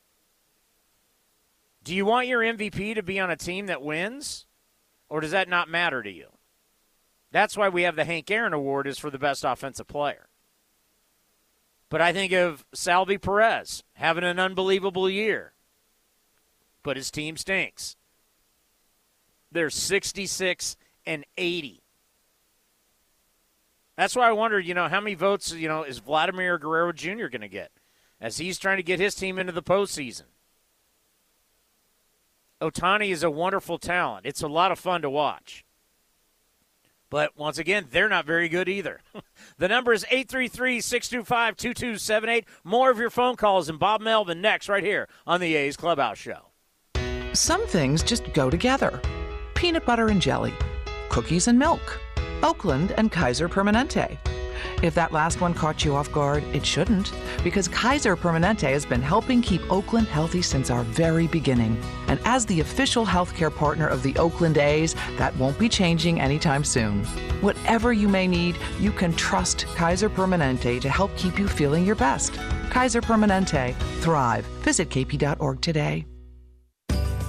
Do you want your M V P to be on a team that wins? Or does that not matter to you? That's why we have the Hank Aaron Award is for the best offensive player. But I think of Salvi Perez having an unbelievable year. But his team stinks. They're sixty-six and eighty. That's why I wondered, you know, how many votes, you know, is Vladimir Guerrero Junior going to get as he's trying to get his team into the postseason? Ohtani is a wonderful talent. It's a lot of fun to watch. But, once again, they're not very good either. The number is eight three three, six two five, two two seven eight. More of your phone calls and Bob Melvin next right here on the A's Clubhouse Show. Some things just go together. Peanut butter and jelly, cookies and milk, Oakland and Kaiser Permanente. If that last one caught you off guard, it shouldn't, because Kaiser Permanente has been helping keep Oakland healthy since our very beginning. And as the official healthcare partner of the Oakland A's, that won't be changing anytime soon. Whatever you may need, you can trust Kaiser Permanente to help keep you feeling your best. Kaiser Permanente. Thrive. Visit K P dot org today.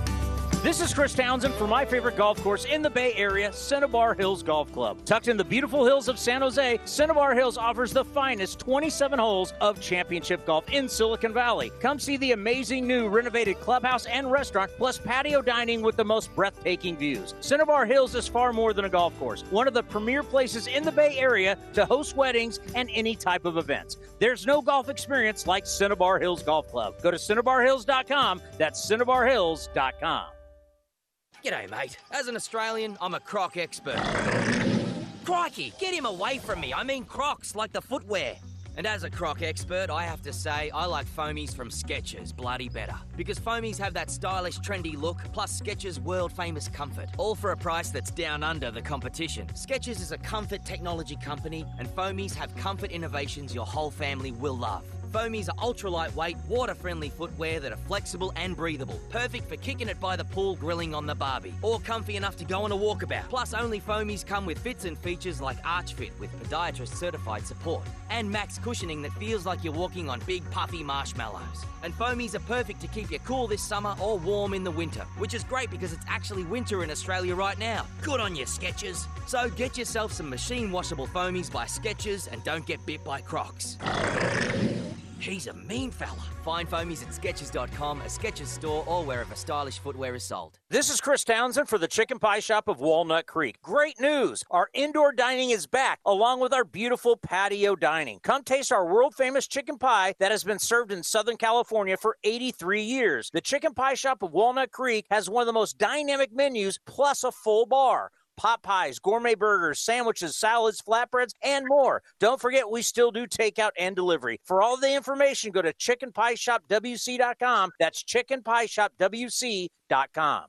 This is Chris Townsend for my favorite golf course in the Bay Area, Cinnabar Hills Golf Club. Tucked in the beautiful hills of San Jose, Cinnabar Hills offers the finest twenty-seven holes of championship golf in Silicon Valley. Come see the amazing new renovated clubhouse and restaurant, plus patio dining with the most breathtaking views. Cinnabar Hills is far more than a golf course, one of the premier places in the Bay Area to host weddings and any type of events. There's no golf experience like Cinnabar Hills Golf Club. Go to cinnabar hills dot com. That's cinnabar hills dot com. G'day, mate. As an Australian, I'm a croc expert. Crikey, get him away from me. I mean Crocs, like the footwear. And as a croc expert, I have to say I like foamies from Skechers bloody better. Because foamies have that stylish, trendy look, plus Skechers' world-famous comfort. All for a price that's down under the competition. Skechers is a comfort technology company, and foamies have comfort innovations your whole family will love. Foamies are ultra-lightweight, water-friendly footwear that are flexible and breathable. Perfect for kicking it by the pool, grilling on the barbie. Or comfy enough to go on a walkabout. Plus, only foamies come with fits and features like Arch Fit with podiatrist-certified support. And max cushioning that feels like you're walking on big, puffy marshmallows. And foamies are perfect to keep you cool this summer or warm in the winter. Which is great because it's actually winter in Australia right now. Good on you, Skechers. So get yourself some machine-washable foamies by Skechers and don't get bit by Crocs. He's a mean fella. Find foamies at skechers dot com, a Skechers store, or wherever stylish footwear is sold. This is Chris Townsend for the Chicken Pie Shop of Walnut Creek. Great news! Our indoor dining is back, along with our beautiful patio dining. Come taste our world-famous chicken pie that has been served in Southern California for eighty-three years. The Chicken Pie Shop of Walnut Creek has one of the most dynamic menus, plus a full bar. Pot pies, gourmet burgers, sandwiches, salads, flatbreads, and more. Don't forget, we still do takeout and delivery. For all the information, go to chicken pie shop w c dot com. That's chicken pie shop w c dot com.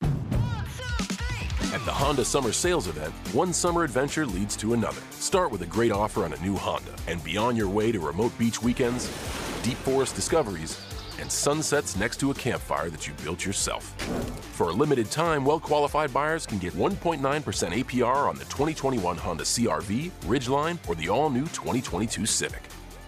At the Honda Summer Sales Event, one summer adventure leads to another. Start with a great offer on a new Honda, and be on your way to remote beach weekends, deep forest discoveries, and sunsets next to a campfire that you built yourself. For a limited time, well-qualified buyers can get one point nine percent A P R on the twenty twenty-one Honda C R V, Ridgeline, or the all-new twenty twenty-two Civic.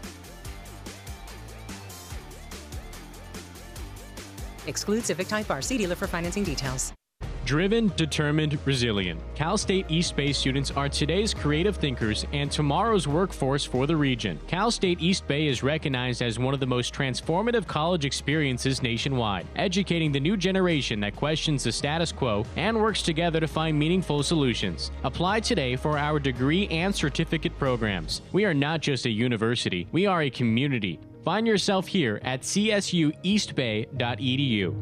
Exclude Civic Type R. See dealer for financing details. Driven, determined, resilient. Cal State East Bay students are today's creative thinkers and tomorrow's workforce for the region. Cal State East Bay is recognized as one of the most transformative college experiences nationwide, educating the new generation that questions the status quo and works together to find meaningful solutions. Apply today for our degree and certificate programs. We are not just a university, we are a community. Find yourself here at c s u east bay dot e d u.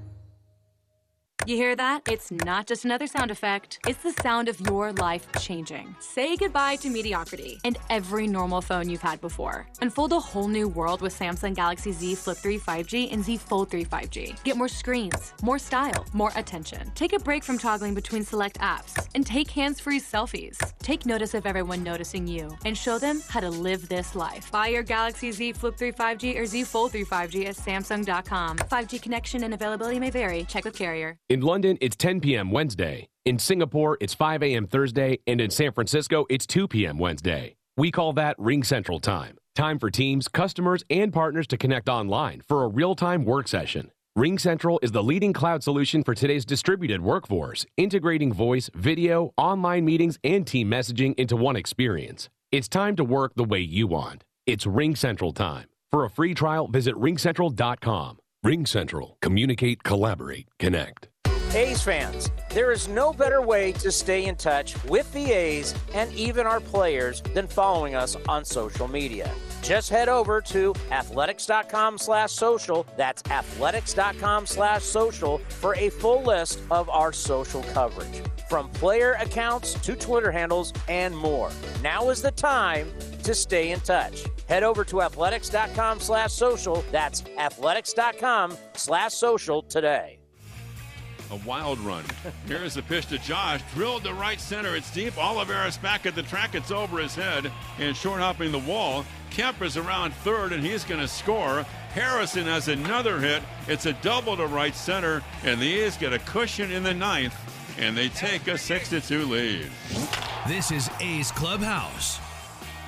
You hear that? It's not just another sound effect. It's the sound of your life changing. Say goodbye to mediocrity and every normal phone you've had before. Unfold a whole new world with Samsung Galaxy Z Flip three five G and Z Fold three five G. Get more screens, more style, more attention. Take a break from toggling between select apps and take hands-free selfies. Take notice of everyone noticing you and show them how to live this life. Buy your Galaxy Z Flip three five G or Z Fold three five G at samsung dot com. five G connection and availability may vary. Check with carrier. In London, it's ten p.m. Wednesday. In Singapore, it's five a.m. Thursday. And in San Francisco, it's two p.m. Wednesday. We call that Ring Central Time. Time for teams, customers, and partners to connect online for a real-time work session. Ring Central is the leading cloud solution for today's distributed workforce, integrating voice, video, online meetings, and team messaging into one experience. It's time to work the way you want. It's Ring Central Time. For a free trial, visit ring central dot com. Ring Central. Communicate, collaborate, connect. A's fans, there is no better way to stay in touch with the A's and even our players than following us on social media. Just head over to athletics dot com slash social. That's athletics dot com slash social for a full list of our social coverage, from player accounts to Twitter handles and more. Now is the time to stay in touch. Head over to athletics dot com slash social. That's athletics dot com slash social today. A wild run. Here's the pitch to Josh. Drilled to right center. It's deep. Oliveras back at the track. It's over his head and short hopping the wall. Kemp is around third, and he's going to score. Harrison has another hit. It's a double to right center, and the A's get a cushion in the ninth, and they take a six to two lead. This is A's Clubhouse.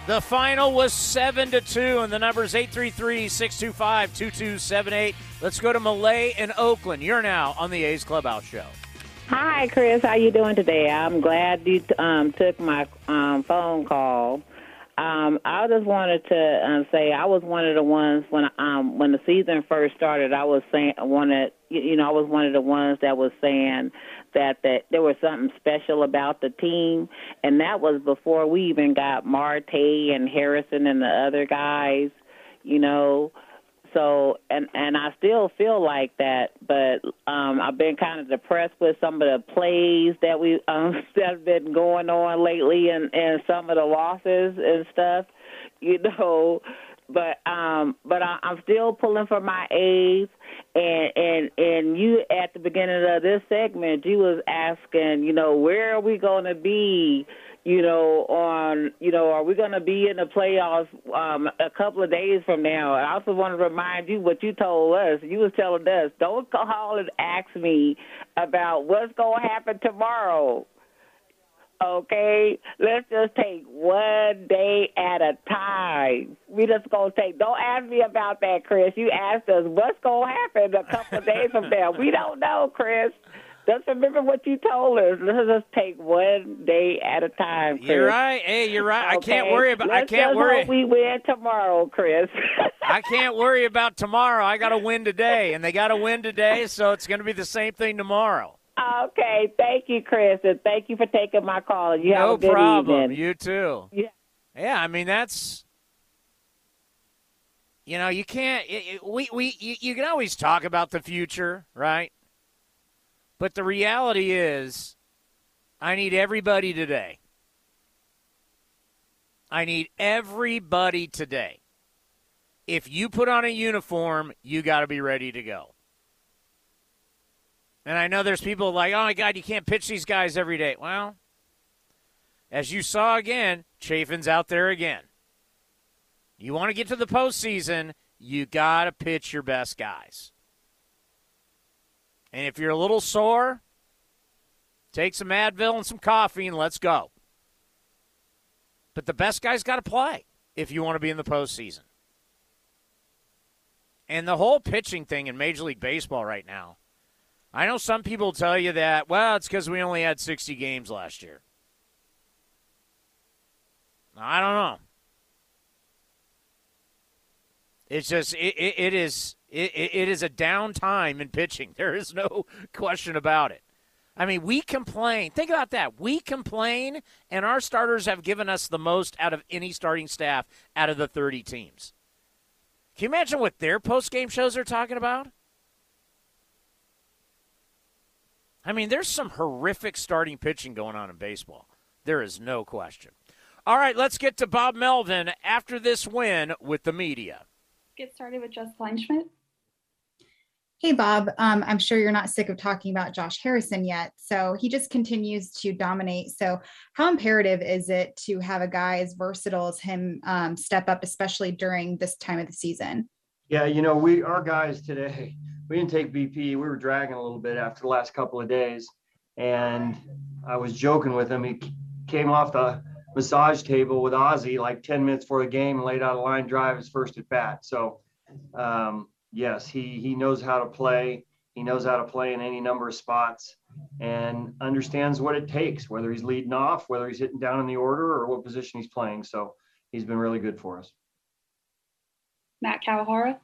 The final was seven to two, and the number is eight three three, six two five, two two seven eight. Let's go to Malay in Oakland. You're now on the A's Clubhouse Show. Hi, Chris. How you doing today? I'm glad you um, took my um, phone call. Um, I just wanted to um, say I was one of the ones when um, when the season first started. I was saying wanted you know I was one of the ones that was saying that that there was something special about the team, and that was before we even got Marte and Harrison and the other guys, you know. So and and I still feel like that, but um, I've been kind of depressed with some of the plays that we um, that have been going on lately, and, and some of the losses and stuff, you know. But um, but I, I'm still pulling for my A's, and and and you at the beginning of this segment, you was asking, you know, where are we going to be? You know, on, you know, are we going to be in the playoffs um, a couple of days from now? I also want to remind you what you told us. You was telling us, don't call and ask me about what's going to happen tomorrow. Okay? Let's just take one day at a time. We just going to take, don't ask me about that, Chris. You asked us what's going to happen a couple of days from now. We don't know, Chris. Just remember what you told us. Let's just take one day at a time, Chris. You're right. Hey, you're right. Okay? I can't worry about. Let's I can't just worry. Hope we win tomorrow, Chris. I can't worry about tomorrow. I got to win today, and they got to win today, so it's going to be the same thing tomorrow. Okay, thank you, Chris, and thank you for taking my call. You have no a good problem. evening. You too. Yeah. Yeah. I mean, that's. You know, you can't. It, it, we we you, you can always talk about the future, right? But the reality is, I need everybody today. I need everybody today. If you put on a uniform, you got to be ready to go. And I know there's people like, oh, my God, you can't pitch these guys every day. Well, as you saw again, Chafin's out there again. You want to get to the postseason, you got to pitch your best guys. And if you're a little sore, take some Advil and some coffee and let's go. But the best guys got to play if you want to be in the postseason. And the whole pitching thing in Major League Baseball right now, I know some people tell you that, well, it's because we only had sixty games last year. I don't know. It's just, it, it, it is it, it is a down time in pitching. There is no question about it. I mean, we complain. Think about that. We complain, and our starters have given us the most out of any starting staff out of the thirty teams. Can you imagine what their post-game shows are talking about? I mean, there's some horrific starting pitching going on in baseball. There is no question. All right, let's get to Bob Melvin after this win with the media. Get started with Jess Kleinschmidt. Hey, Bob. Um, I'm sure you're not sick of talking about Josh Harrison yet. So he just continues to dominate. So how imperative is it to have a guy as versatile as him um, step up, especially during this time of the season? Yeah, you know, we our guys today, we didn't take B P. We were dragging a little bit after the last couple of days. And I was joking with him. He came off the massage table with Ozzie like ten minutes before the game and laid out a line drive his first at bat. So, um, yes, he he knows how to play. He knows how to play in any number of spots and understands what it takes, whether he's leading off, whether he's hitting down in the order, or what position he's playing. So he's been really good for us. Matt Kawahara.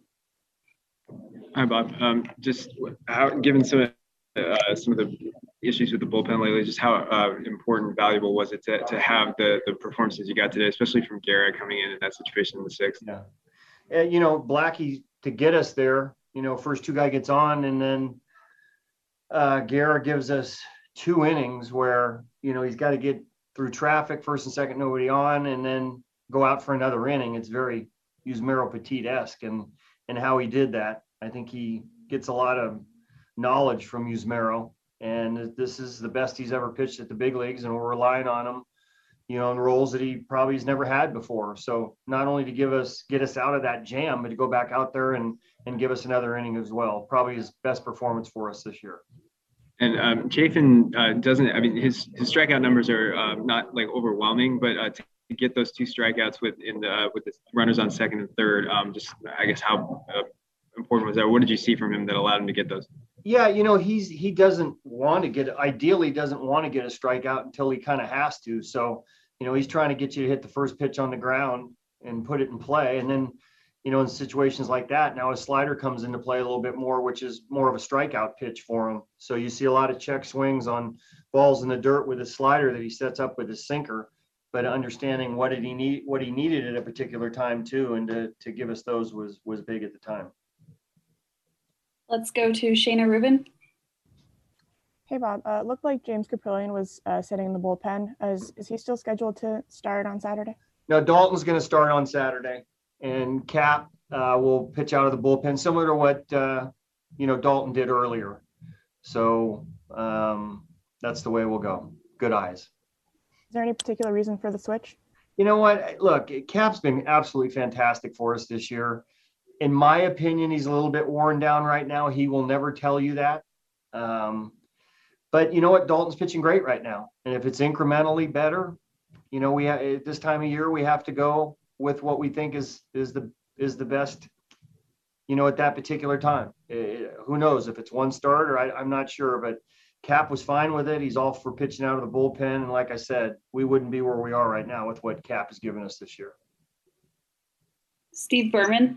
Hi, Bob. Um, just how, given some uh, some of the issues with the bullpen lately, just how uh, important and valuable was it to, to have the, the performances you got today, especially from Garrett coming in in that situation in the sixth? Yeah. And, you know, Blackie, to get us there, you know, first two guy gets on, and then uh, Garrett gives us two innings where, you know, he's got to get through traffic, first and second, nobody on, and then go out for another inning. It's very Yusmeiro Petit-esque, and, and how he did that. I think he gets a lot of knowledge from Yusmeiro, and this is the best he's ever pitched at the big leagues, and we're relying on him, you know, in roles that he probably has never had before. So not only to give us, get us out of that jam, but to go back out there and, and give us another inning as well. Probably his best performance for us this year. And um, Chafin uh, doesn't, I mean, his, his strikeout numbers are uh, not like overwhelming, but uh, get those two strikeouts with in the with the runners on second and third. Um, just I guess how uh, important was that? What did you see from him that allowed him to get those? Yeah, you know, he's he doesn't want to get ideally doesn't want to get a strikeout until he kind of has to. So, you know, he's trying to get you to hit the first pitch on the ground and put it in play. And then, you know, in situations like that, now his slider comes into play a little bit more, which is more of a strikeout pitch for him. So you see a lot of check swings on balls in the dirt with his slider that he sets up with his sinker, but understanding what did he need, what he needed at a particular time too, and to to give us those was was big at the time. Let's go to Shayna Rubin. Hey, Bob. Uh, it looked like James Caprillion was uh, sitting in the bullpen. Is, is he still scheduled to start on Saturday? No, Dalton's going to start on Saturday, and Cap uh, will pitch out of the bullpen, similar to what, uh, you know, Dalton did earlier. So um, that's the way we'll go. Good eyes. Is there any particular reason for the switch? You know what? Look, Cap's been absolutely fantastic for us this year. In my opinion, he's a little bit worn down right now. He will never tell you that. Um, but you know what? Dalton's pitching great right now. And if it's incrementally better, you know, we ha- at this time of year, we have to go with what we think is is the is the best, you know, at that particular time. Uh, who knows if it's one start or I, I'm not sure, but Cap was fine with it. He's all for pitching out of the bullpen. And like I said, we wouldn't be where we are right now with what Cap has given us this year. Steve Berman.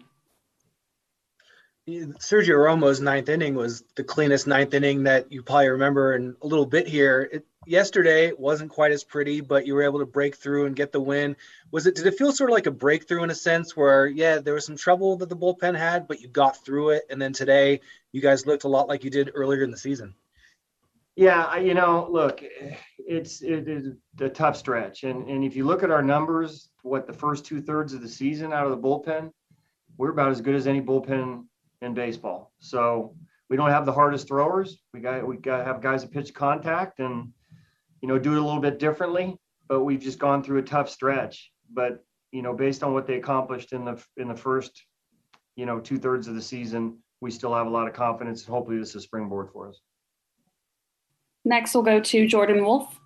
Sergio Romo's ninth inning was the cleanest ninth inning that you probably remember in a little bit here. It, yesterday it wasn't quite as pretty, but you were able to break through and get the win. Was it? Did it feel sort of like a breakthrough in a sense where, yeah, there was some trouble that the bullpen had, but you got through it, and then today you guys looked a lot like you did earlier in the season? Yeah, I, you know, look, it's it is a tough stretch, and and if you look at our numbers, what the first two thirds of the season out of the bullpen, we're about as good as any bullpen in baseball. So we don't have the hardest throwers. We got we got to have guys that pitch contact and, you know, do it a little bit differently. But we've just gone through a tough stretch. But, you know, based on what they accomplished in the in the first, you know, two thirds of the season, we still have a lot of confidence, and hopefully this is a springboard for us. Next, we'll go to Jordan Wolf.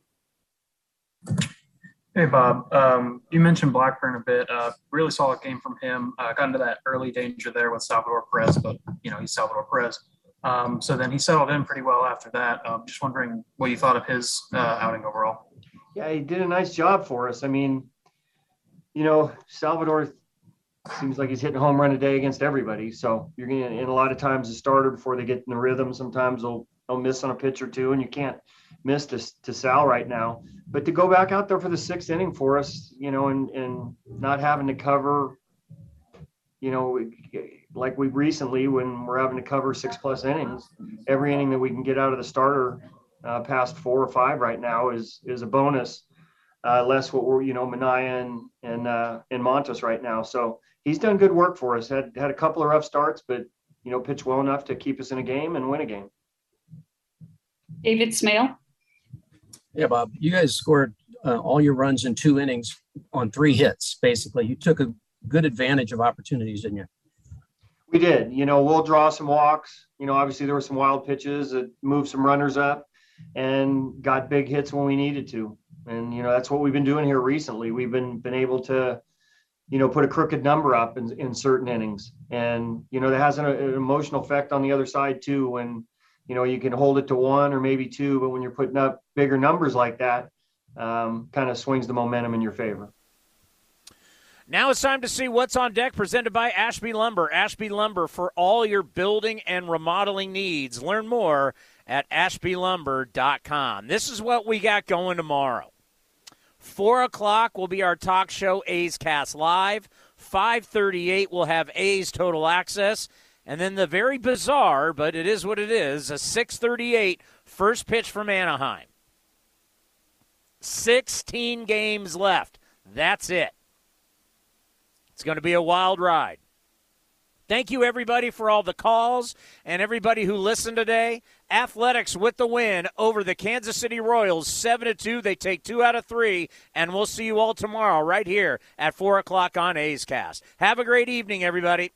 Hey, Bob. Um, you mentioned Blackburn a bit. Uh, really solid game from him. Uh, got into that early danger there with Salvador Perez, but, you know, he's Salvador Perez. Um, so then he settled in pretty well after that. Um, just wondering what you thought of his uh, outing overall. Yeah, he did a nice job for us. I mean, you know, Salvador seems like he's hitting a home run a day against everybody. So you're going to, and a lot of times the starter, before they get in the rhythm, sometimes they'll, they'll miss on a pitch or two, and you can't miss to, to Sal right now. But to go back out there for the sixth inning for us, you know, and, and not having to cover, you know, like we recently, when we're having to cover six plus innings, every inning that we can get out of the starter uh, past four or five right now is is a bonus. Uh, less what we're, you know, Minaya and and uh, and Montes right now. So he's done good work for us. Had had a couple of rough starts, but, you know, pitched well enough to keep us in a game and win a game. David Smale. Yeah, Bob, you guys scored uh, all your runs in two innings on three hits, basically. You took a good advantage of opportunities, didn't you? We did. You know, we'll draw some walks. You know, obviously there were some wild pitches that moved some runners up and got big hits when we needed to. And, you know, that's what we've been doing here recently. We've been been able to, you know, put a crooked number up in, in certain innings. And, you know, that has an, an emotional effect on the other side, too, when, you know, you can hold it to one or maybe two, but when you're putting up bigger numbers like that, um, kind of swings the momentum in your favor. Now it's time to see what's on deck, presented by Ashby Lumber. Ashby Lumber for all your building and remodeling needs. Learn more at ashby lumber dot com. This is what we got going tomorrow. Four o'clock will be our talk show, A's Cast Live. five thirty-eight we'll have A's Total Access. And then the very bizarre, but it is what it is, a six thirty-eight first pitch from Anaheim. sixteen games left. That's it. It's going to be a wild ride. Thank you, everybody, for all the calls and everybody who listened today. Athletics with the win over the Kansas City Royals, seven to two. They take two out of three, and we'll see you all tomorrow right here at four o'clock on A's Cast. Have a great evening, everybody.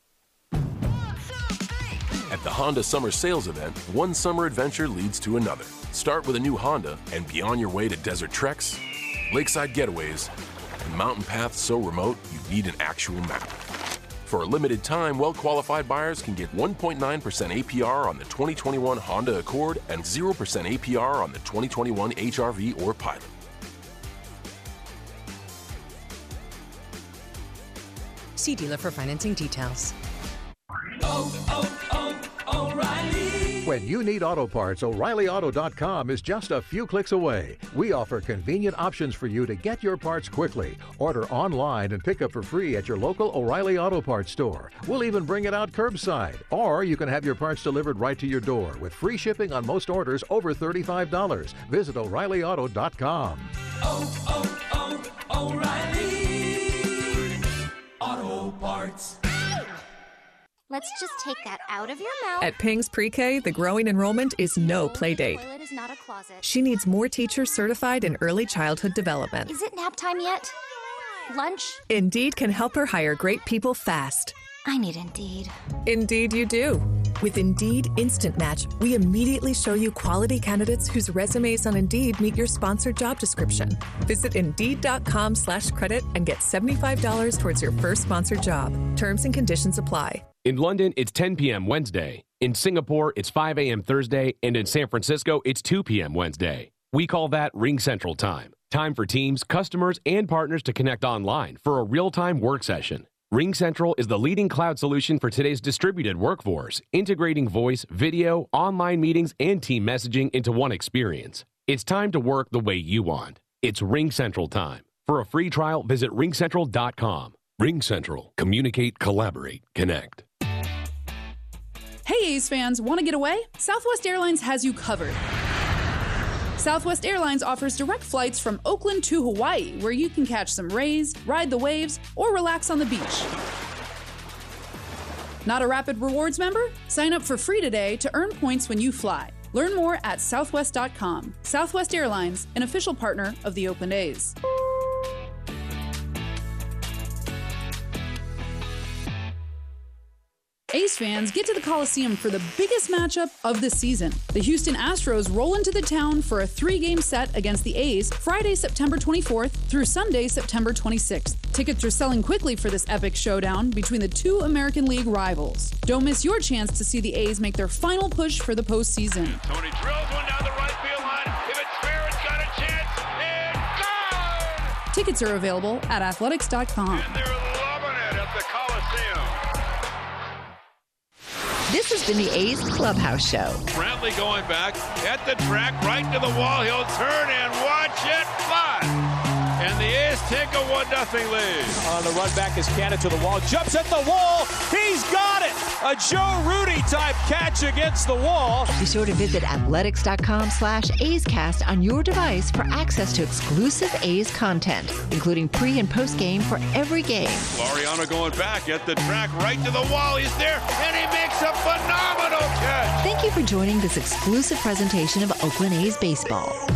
At the Honda Summer Sales Event, one summer adventure leads to another. Start with a new Honda and be on your way to desert treks, lakeside getaways, and mountain paths so remote you need an actual map. For a limited time, well-qualified buyers can get one point nine percent A P R on the twenty twenty-one Honda Accord and zero percent A P R on the twenty twenty-one H R V or Pilot. See dealer for financing details. Oh, oh, oh, O'Reilly. When you need auto parts, O'Reilly Auto dot com is just a few clicks away. We offer convenient options for you to get your parts quickly. Order online and pick up for free at your local O'Reilly Auto Parts store. We'll even bring it out curbside. Or you can have your parts delivered right to your door with free shipping on most orders over thirty-five dollars. Visit O'Reilly Auto dot com. Oh, oh, oh, O'Reilly Auto Parts. Let's just take that out of your mouth. At Ping's Pre-K, the growing enrollment is no play date. Toilet is not a closet. She needs more teachers certified in early childhood development. Is it nap time yet? Lunch? Indeed can help her hire great people fast. I need Indeed. Indeed you do. With Indeed Instant Match, we immediately show you quality candidates whose resumes on Indeed meet your sponsored job description. Visit Indeed.com slash credit and get seventy-five dollars towards your first sponsored job. Terms and conditions apply. In London, it's ten p.m. Wednesday. In Singapore, it's five a.m. Thursday. And in San Francisco, it's two p.m. Wednesday. We call that Ring Central Time. Time for teams, customers, and partners to connect online for a real-time work session. Ring Central is the leading cloud solution for today's distributed workforce, integrating voice, video, online meetings, and team messaging into one experience. It's time to work the way you want. It's Ring Central Time. For a free trial, visit ring central dot com. Ring Central. Communicate, collaborate, connect. Hey A's fans, want to get away? Southwest Airlines has you covered. Southwest Airlines offers direct flights from Oakland to Hawaii, where you can catch some rays, ride the waves, or relax on the beach. Not a Rapid Rewards member? Sign up for free today to earn points when you fly. Learn more at southwest dot com. Southwest Airlines, an official partner of the Oakland A's. A's fans, get to the Coliseum for the biggest matchup of the season. The Houston Astros roll into the town for a three-game set against the A's Friday, September twenty-fourth through Sunday, September twenty-sixth. Tickets are selling quickly for this epic showdown between the two American League rivals. Don't miss your chance to see the A's make their final push for the postseason. Tony drills one down the right field line. If it's fair, it's got a chance. And gone! Tickets are available at athletics dot com. And they're loving it at the Coliseum. This has been the A's Clubhouse Show. Brantley going back at the track, right to the wall. He'll turn and watch it fly. And the A's take a one nothing lead. On the run back is Cannon to the wall. Jumps at the wall. He's got it. A Joe Rudy type catch against the wall. Be sure to visit athletics dot com slash A's Cast on your device for access to exclusive A's content, including pre and post game for every game. Laureano going back at the track, right to the wall. He's there, and he makes a phenomenal catch. Thank you for joining this exclusive presentation of Oakland A's baseball.